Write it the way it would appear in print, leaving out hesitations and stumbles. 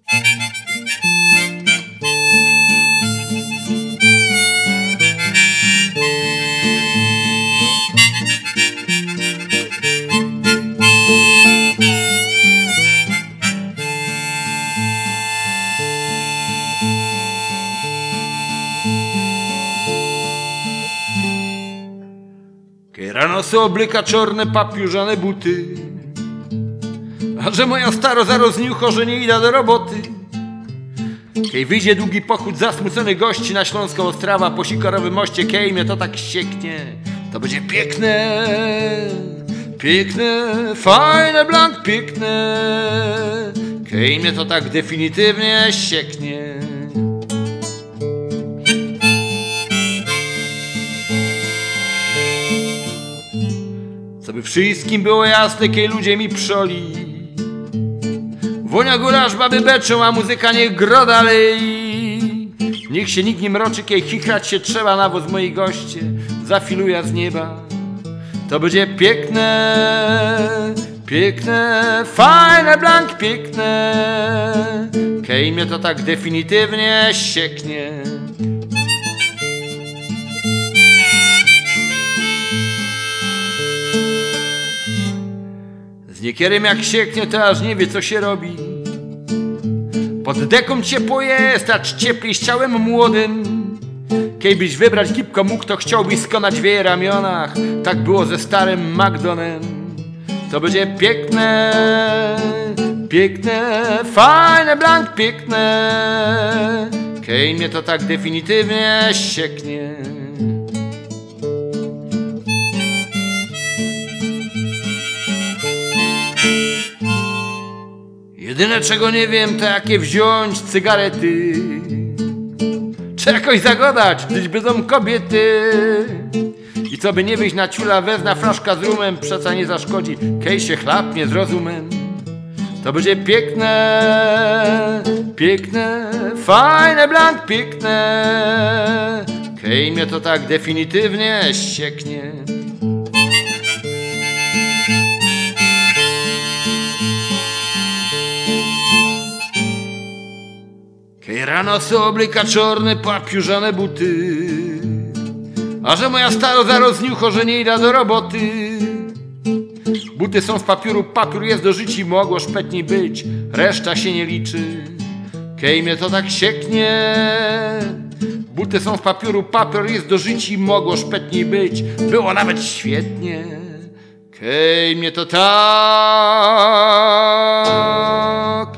Kie rano se oblyka czorne papiużane buty, a że moja staro zarozniucho, że nie ida do roboty. Kiej wyjdzie długi pochód zasmucony gości na Śląską Ostrawa po Sikorowym moście, kiej mnie to tak sieknie, to będzie piękne, piękne, fajne, blank, piękne, kiej mnie to tak definitywnie sieknie. Co by wszystkim było jasne, kiej ludzie mi przoli. Wonia gulasz, baby beczą, a muzyka niech gro dalej. Niech się nikt nie mroczy, kiej chichrać się trzeba, nawóz moi goście zafiluje z nieba. To będzie piękne, piękne, fajne, blank, piękne, kiej mnie to tak definitywnie sieknie. Z niekierym jak sieknie, to aż nie wie co się robi. Pod deką ciepło jest, acz cieplej z ciałem młodym. Kiejbyś wybrać gipko mógł, to chciałbyś skonać w jej ramionach. Tak było ze starym Magdonem. To będzie piękne, piękne, fajne, blank, piękne, kiej mnie to tak definitywnie sieknie. Jedyne czego nie wiem, to jakie wziąć cygarety, czy jakoś zagadać, gdyś będą kobiety. I co by nie wyjść na ciula, wezna flaszka z rumem, przeca nie zaszkodzi, kiej się chlapnie z rozumem. To będzie piękne, piękne, fajne, blank, piękne, kiej mnie to tak definitywnie sieknie. Kiej rano se oblyka czorne papiużane buty, a że moja staro zarozniucho, że nie ida do roboty. Buty są z papiuru, papiór jest do życi, mogło szpetni być, reszta się nie liczy, kiej mnie to tak sieknie. Buty są z papiuru, papiór jest do życi, mogło szpetni być, było nawet świetnie, kiej mnie to tak.